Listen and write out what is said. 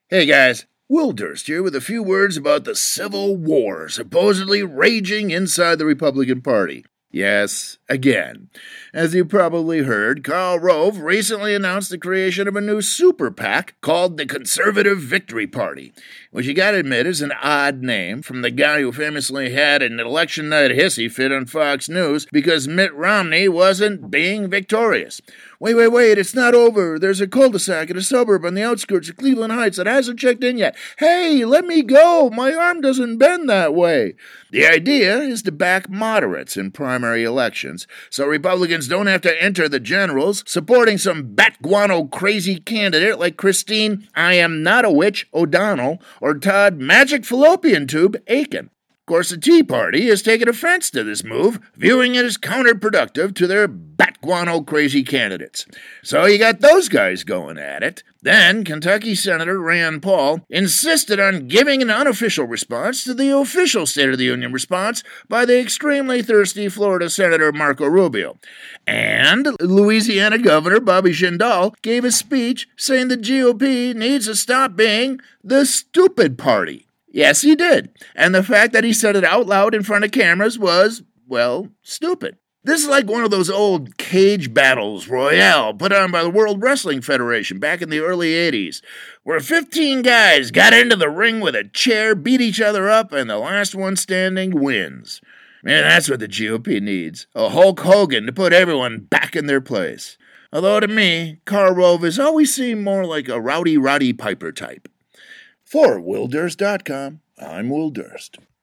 Hey guys, Will Durst here with a few words about the Civil War supposedly raging inside the Republican Party. Yes, again. As you probably heard, Karl Rove recently announced the creation of a new super PAC called the Conservative Victory Party, which you gotta admit is an odd name from the guy who famously had an election night hissy fit on Fox News because Mitt Romney wasn't being victorious. Wait, it's not over. There's a cul-de-sac in a suburb on the outskirts of Cleveland Heights that hasn't checked in yet. Hey, let me go. My arm doesn't bend that way. The idea is to back moderates in primary elections, so Republicans don't have to enter the generals supporting some bat guano crazy candidate like Christine I am not a witch O'Donnell or Todd Magic Fallopian Tube Aiken. Of course, the Tea Party has taken offense to this move, viewing it as counterproductive to their bat guano crazy candidates. So you got those guys going at it. Then Kentucky Senator Rand Paul insisted on giving an unofficial response to the official State of the Union response by the extremely thirsty Florida Senator Marco Rubio. And Louisiana Governor Bobby Jindal gave a speech saying the GOP needs to stop being the stupid party. Yes, he did. And the fact that he said it out loud in front of cameras was, well, stupid. This is like one of those old cage battles royale put on by the World Wrestling Federation back in the early 80s, where 15 guys got into the ring with a chair, beat each other up, and the last one standing wins. Man, that's what the GOP needs. A Hulk Hogan to put everyone back in their place. Although to me, Karl Rove has always seemed more like a Rowdy Roddy Piper type. For WillDurst.com, I'm Will Durst.